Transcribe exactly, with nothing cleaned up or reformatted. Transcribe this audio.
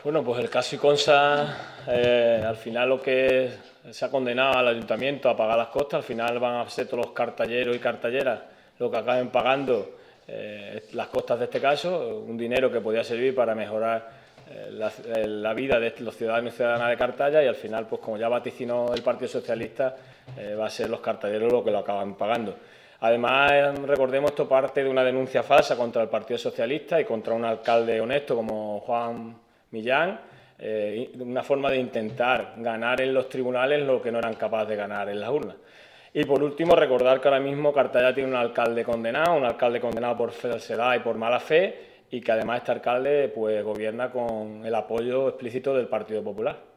Bueno, pues el caso Iconsa, eh, al final lo que se ha condenado al ayuntamiento a pagar las costas, al final van a ser todos los cartalleros y cartalleras los que acaben pagando eh, las costas de este caso, un dinero que podía servir para mejorar eh, la, la vida de los ciudadanos y ciudadanas de Cartaya, y al final, pues como ya vaticinó el Partido Socialista, eh, va a ser los cartalleros los que lo acaban pagando. Además, recordemos, esto parte de una denuncia falsa contra el Partido Socialista y contra un alcalde honesto como Juan Millán, eh, una forma de intentar ganar en los tribunales lo que no eran capaces de ganar en las urnas. Y por último, recordar que ahora mismo Cartaya tiene un alcalde condenado, un alcalde condenado por falsedad y por mala fe, y que además este alcalde pues gobierna con el apoyo explícito del Partido Popular.